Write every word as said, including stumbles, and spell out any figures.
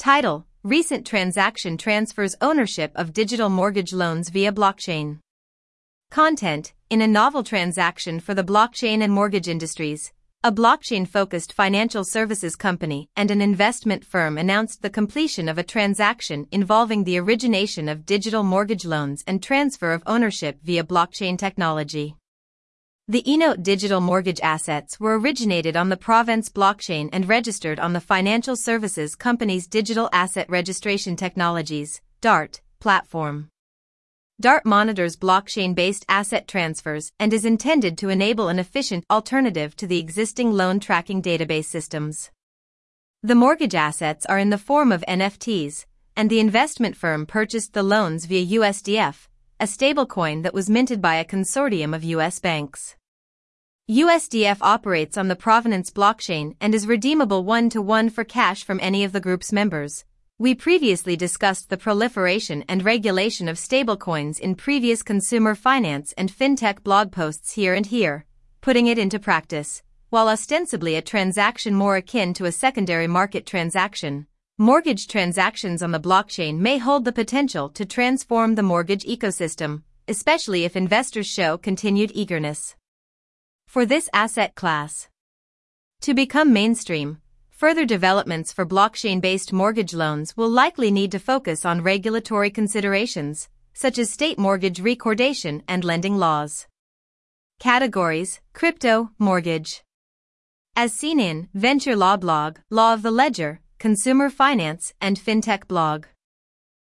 Title: Recent transaction transfers ownership of digital mortgage loans via blockchain. Content: In a novel transaction for the blockchain and mortgage industries, a blockchain-focused financial services company and an investment firm announced the completion of a transaction involving the origination of digital mortgage loans and transfer of ownership via blockchain technology. The eNote digital mortgage assets were originated on the Provenance blockchain and registered on the Financial Services Company's Digital Asset Registration Technologies (D A R T) platform. D A R T monitors blockchain-based asset transfers and is intended to enable an efficient alternative to the existing loan tracking database systems. The mortgage assets are in the form of N F Ts, and the investment firm purchased the loans via U S D F, a stablecoin that was minted by a consortium of U S banks. U S D F operates on the Provenance blockchain and is redeemable one-to-one for cash from any of the group's members. We previously discussed the proliferation and regulation of stablecoins in previous consumer finance and fintech blog posts here and here, putting it into practice. While ostensibly a transaction more akin to a secondary market transaction, mortgage transactions on the blockchain may hold the potential to transform the mortgage ecosystem, especially if investors show continued eagerness for this asset class to become mainstream. Further developments for blockchain-based mortgage loans will likely need to focus on regulatory considerations, such as state mortgage recordation and lending laws. Categories: Crypto, Mortgage. As seen in Venture Law Blog, Law of the Ledger, Consumer Finance, and Fintech Blog.